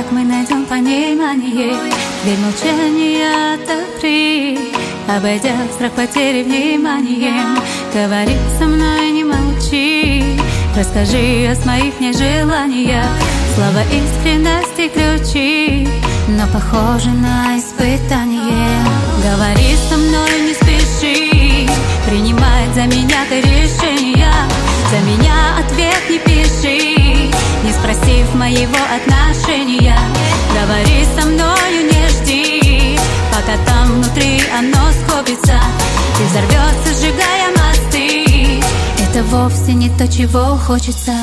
как мы найдем понимание, дверь молчания отопри, обойдя страх потери вниманием. Говори со мной, не молчи, расскажи о своих нежеланиях. Слова искренности ключи, но похоже на испытание. Говори со мной, не спеши, принимать за меня ты решения. За меня ответ не пиши, не спросив моего отношения. Говори со мною, не жди, пока там внутри оно схопится и взорвется, сжигая мосты. Это вовсе не то, чего хочется.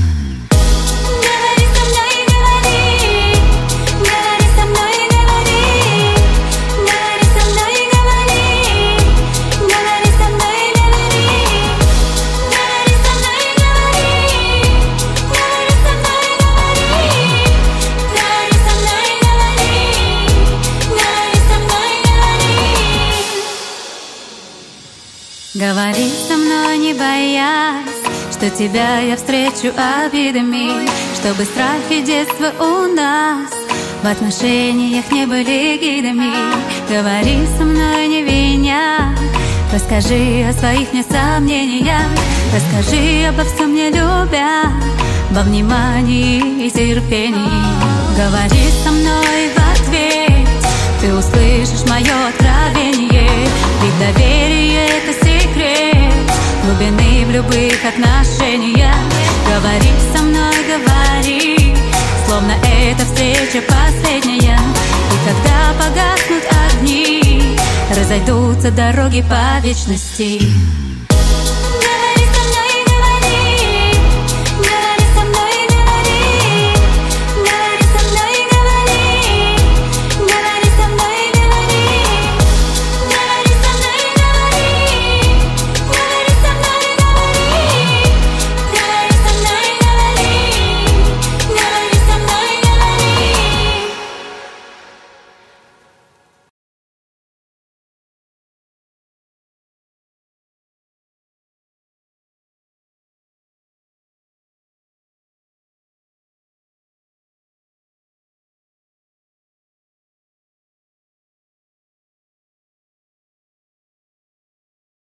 Говори со мной, не боясь, что тебя я встречу обидами, чтобы страхи детства у нас в отношениях не были гидами. Говори со мной, не виня, расскажи о своих мне сомнениях, расскажи обо всем, не любя, во внимании и терпении. Говори со мной в ответ, ты услышишь мое откровение, ведь доверие — это секрет глубины в любых отношениях. Говори со мной, говори, словно эта встреча последняя. И когда погаснут огни, разойдутся дороги по вечности.